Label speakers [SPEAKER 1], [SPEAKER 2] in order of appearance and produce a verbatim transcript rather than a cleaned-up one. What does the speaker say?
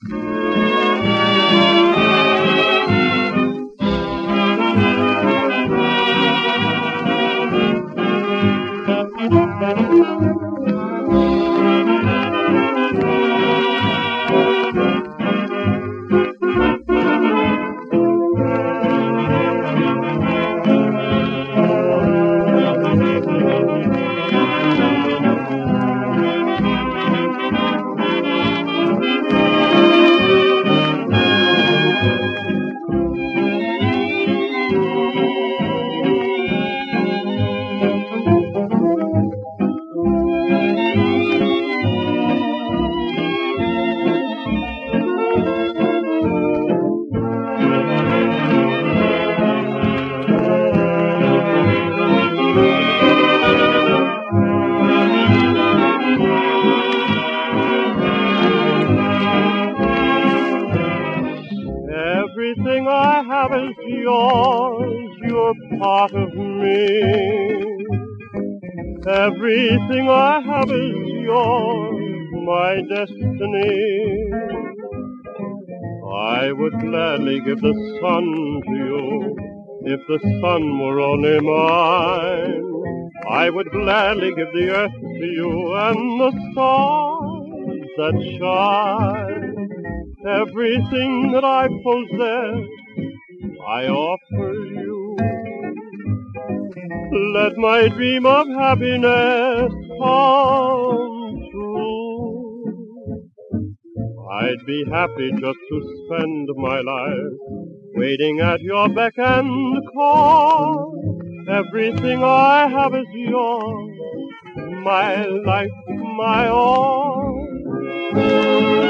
[SPEAKER 1] Everything I have is yours, you're part of me. Everything I have is yours, my destiny. I would gladly give the sun to you, if the sun were only mine. I would gladly give the earth to you and the stars that shine. Everything that I possess, I offer you. Let my dream of happiness come true. I'd be happy just to spend my life waiting at your beck and call. Everything I have is yours, my life, my all.